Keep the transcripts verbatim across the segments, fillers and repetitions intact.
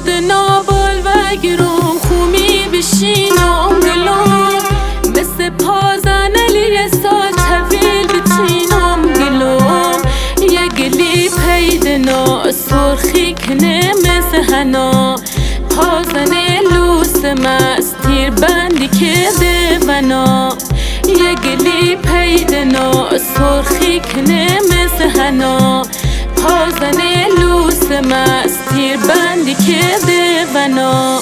رود نابال و گروم خومی بشینم گلوم مثل پازن علی سال طویل بچینم گلوم یه گلی پیدنا سرخی کنه مثل هنا پازن لوس مست تیر بندی که دیونا یه گلی پیدنا سرخی کنه مثل هنا پازن لوس مست تیر بندی که دیونا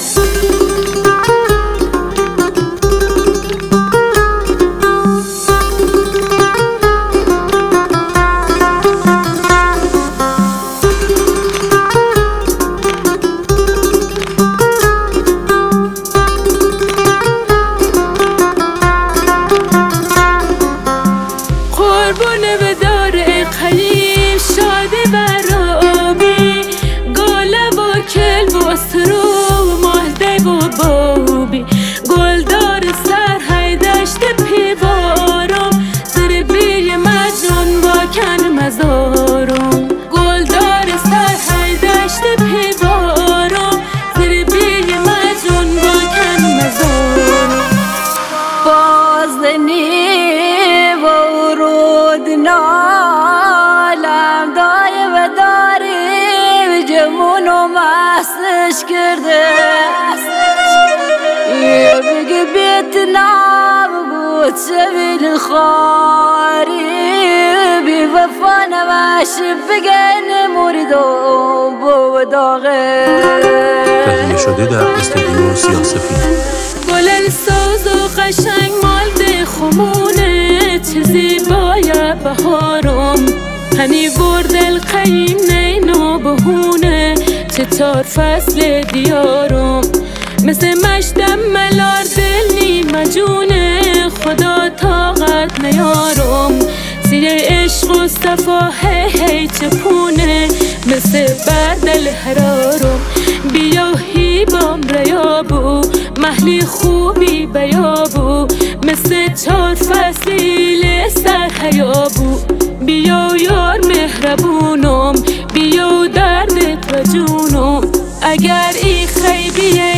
قربونه به دار قیم شاده برابی گله و کل و سرو مهده و بابی گلدار سر هیدشت پیوارم زیر بی مجنون با کن مزارم گلدار سر هیدشت پیوارم زیر بی مجنون با کن مزارم بازنی نالم دای و داری جمون و مستش کرده یه بگی بیت نبگو چویل خاری بی وفا نوشی بگن موریدو بو داغه تهیه شده در استودیو سیاسفید. گلل ساز و قشنگ مالد خمونه چه زیبای بهارم هنی برد القیم نینا بهونه چه چار فصل دیارم مثل مشتم ملار دل نی مجونه خدا طاقت نیارم سیه عشق و صفا هی هی چپونه مثل بردل حرارم بیا هیبام ریابو محلی خوبی بیابو مثل چار فصیل سر حیابو بیا یار مهربونم بیا دردت و جونم اگر ای خیبیه